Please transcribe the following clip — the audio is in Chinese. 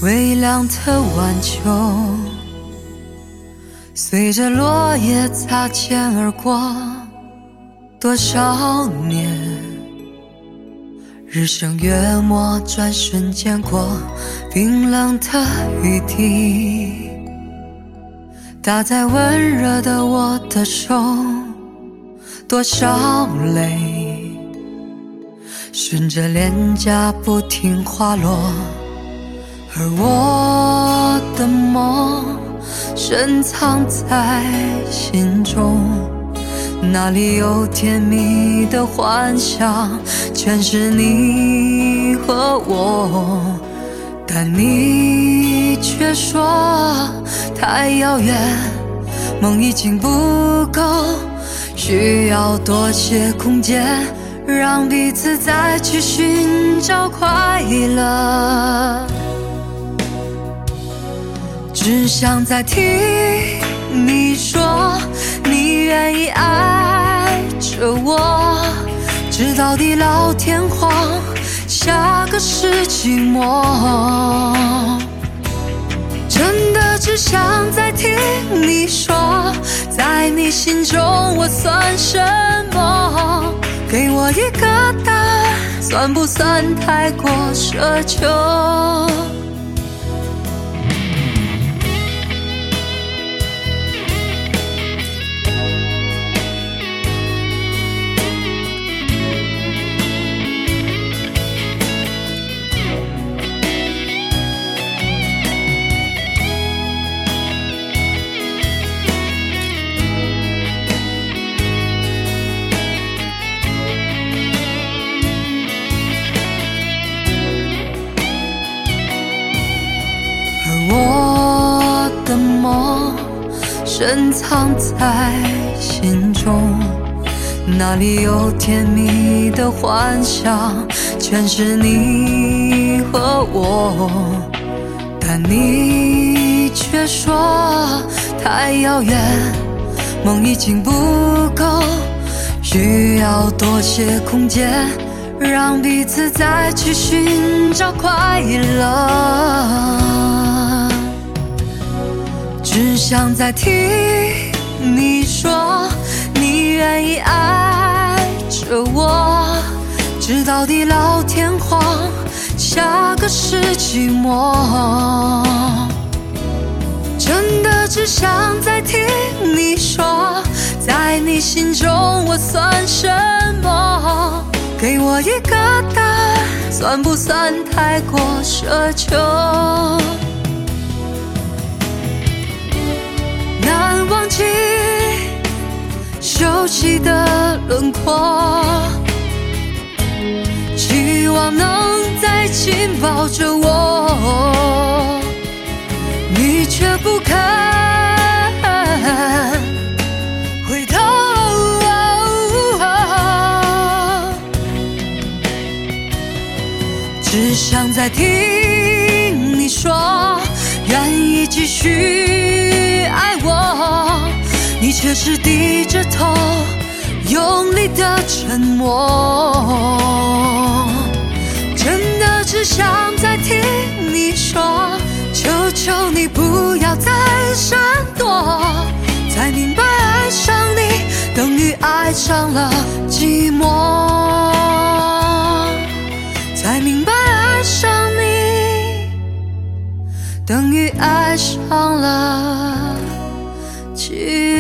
微凉的晚秋，随着落叶擦肩而过，多少年，日升月没，转瞬间过，冰冷的雨滴打在温热的我的手，多少泪顺着脸颊不停滑落，而我的梦深藏在心中，哪里有甜蜜的幻想，全是你和我，但你却说太遥远，梦已经不够，需要多些空间，让彼此再去寻找快乐。只想再听你说你愿意爱着我，直到地老天荒，下个世纪末。真的只想再听你说，在你心中我算什么，给我一个答案，算不算太过奢求？我的梦深藏在心中，哪里有甜蜜的幻想，全是你和我，但你却说太遥远，梦已经不够，需要多些空间，让彼此再去寻找快乐。只想再听你说你愿意爱着我，直到地老天荒，下个世纪末。真的只想再听你说，在你心中我算什么，给我一个答案，算不算太过奢求？难忘记熟悉的轮廓，希望能再紧抱着我，你却不肯回头。只想再听你说愿意继续爱我，你却是低着头用力的沉默。真的只想再听你说，求求你不要再闪躲，才明白爱上你等于爱上了寂寞，才明白爱上你等于爱上了寂寞。